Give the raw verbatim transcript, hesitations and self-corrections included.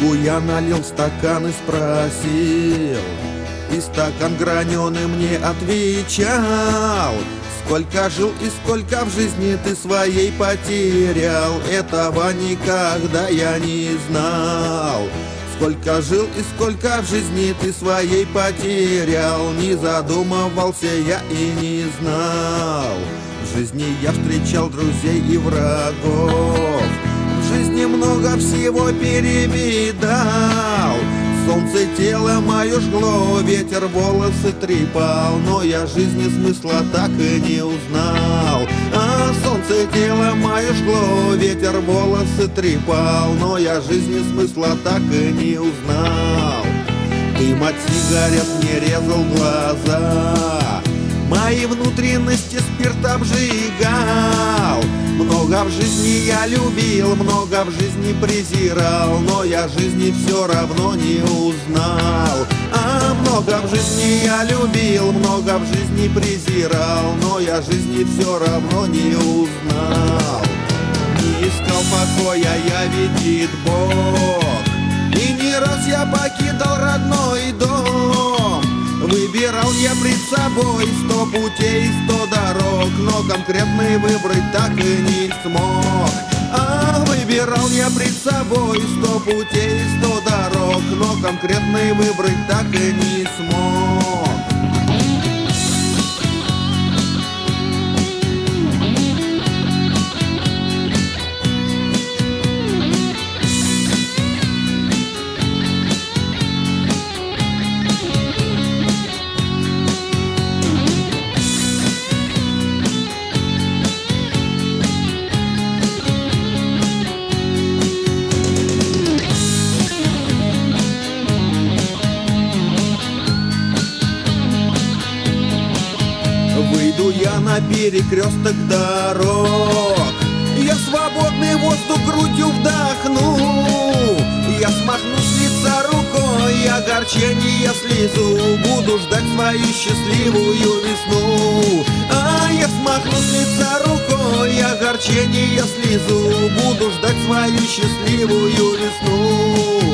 Водку я налил в стакан и спросил, и стакан граненый мне отвечал: сколько жил и сколько в жизни ты своей потерял, этого никогда я не знал. Сколько жил и сколько в жизни ты своей потерял, не задумывался я и не знал. В жизни я встречал друзей и врагов, в жизни много всего перевидал. Солнце тело мое жгло, ветер волосы трепал, но я жизни смысла так и не узнал. А солнце тело мое жгло, ветер волосы трепал, но я жизни смысла так и не узнал. Дым от сигарет мне резал глаза, мои внутренности спирт обжигал. Много в жизни я любил, много в жизни презирал, но я жизни все равно не узнал. А много в жизни я любил, много в жизни презирал, но я жизни все равно не узнал. Не искал покоя я, видит Бог, и не раз я покидал родной дом. Выбирал я пред собой сто путей, сто дорог, но конкретный выбрать так и не смог. А выбирал я пред собой сто путей, сто дорог, но конкретный выбрать так и не смог. Выйду я на перекресток дорог, я свободный воздух грудью вдохну. Я смахну с лица рукой огорчение, слезу, буду ждать свою счастливую весну. А я смахну с лица рукой огорчение, слезу, буду ждать свою счастливую весну.